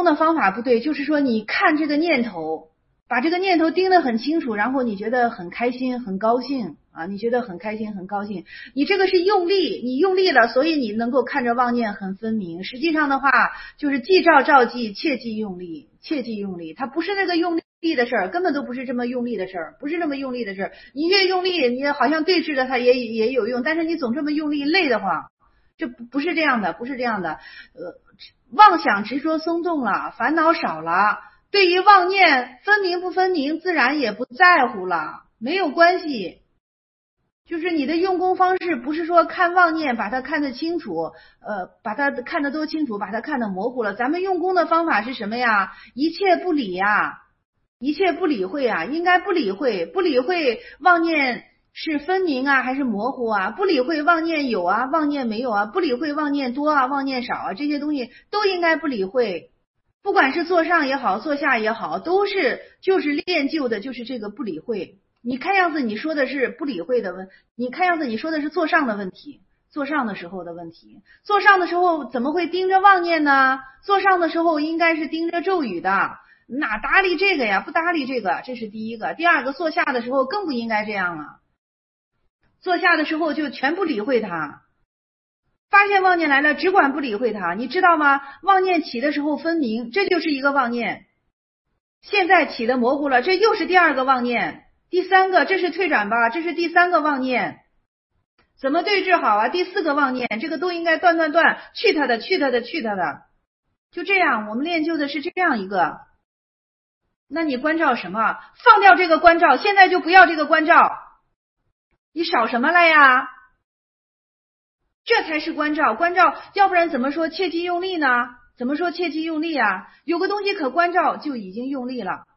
功的方法不对，就是说你看这个念头，把这个念头盯得很清楚，然后你觉得很开心很高兴啊，你觉得很开心很高兴，你这个是用力，你用力了，所以你能够看着妄念很分明。实际上的话就是记照照记，切忌用力，切忌用力，它不是那个用力的事儿，根本都不是这么用力的事儿，不是这么用力的事儿。你越用力，你好像对峙的它也有用，但是你总这么用力累得慌，这不是这样的，不是这样的。妄想执着松动了，烦恼少了，对于妄念分明不分明自然也不在乎了，没有关系。就是你的用功方式不是说看妄念把它看得清楚，把它看得多清楚，把它看得模糊了。咱们用功的方法是什么呀？一切不理呀，一切不理会啊，应该不理会，不理会妄念是分明啊还是模糊啊，不理会妄念有啊妄念没有啊，不理会妄念多啊妄念少啊，这些东西都应该不理会。不管是坐上也好坐下也好，都是就是练就的就是这个不理会。你看样子你说的是不理会的问，你看样子你说的是坐上的问题，坐上的时候的问题。坐上的时候怎么会盯着妄念呢？坐上的时候应该是盯着咒语的，哪搭理这个呀？不搭理这个，这是第一个。第二个，坐下的时候更不应该这样了，坐下的时候就全不理会它。发现妄念来了，只管不理会它，你知道吗？妄念起的时候分明，这就是一个妄念。现在起的模糊了，这又是第二个妄念。第三个，这是退转吧，这是第三个妄念。怎么对治好啊？第四个妄念，这个都应该断，去他的，去他的，去他的。就这样，我们练就的是这样一个。那你关照什么？放掉这个关照，现在就不要这个关照。你少什么了呀？这才是关照，关照，要不然怎么说切忌用力呢？怎么说切忌用力啊？有个东西可关照就已经用力了。